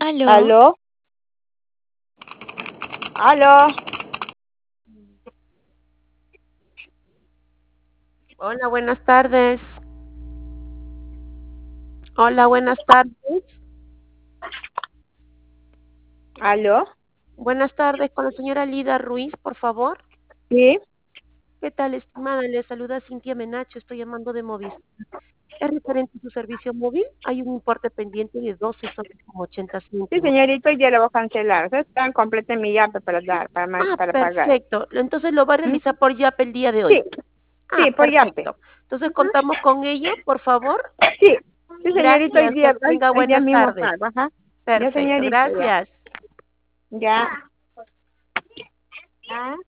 Aló. ¿Aló? ¿Aló? Hola, buenas tardes. Hola, buenas tardes. ¿Aló? Buenas tardes con la señora Lida Ruiz, por favor. Sí, ¿Qué tal, estimada? Le saluda Cintia Menacho, estoy llamando de Movistar. ¿Es referente a su servicio móvil? Hay un importe pendiente de 12 soles con 80 sí, céntimos. señorita, hoy día lo voy a cancelar. O sea, están completa mi yape para dar, Ah, para pagar. perfecto. Entonces lo va a ¿Mm? realizar por YAP el día de Sí, hoy. Ah, sí, por yape. perfecto. Entonces contamos con ello, por favor. Sí, sí, señorita, Gracias, que tenga hoy día buenas mismo tardes. pago, ajá. Ya, Perfecto, señorita, ya. gracias. Ya. ¿Ah?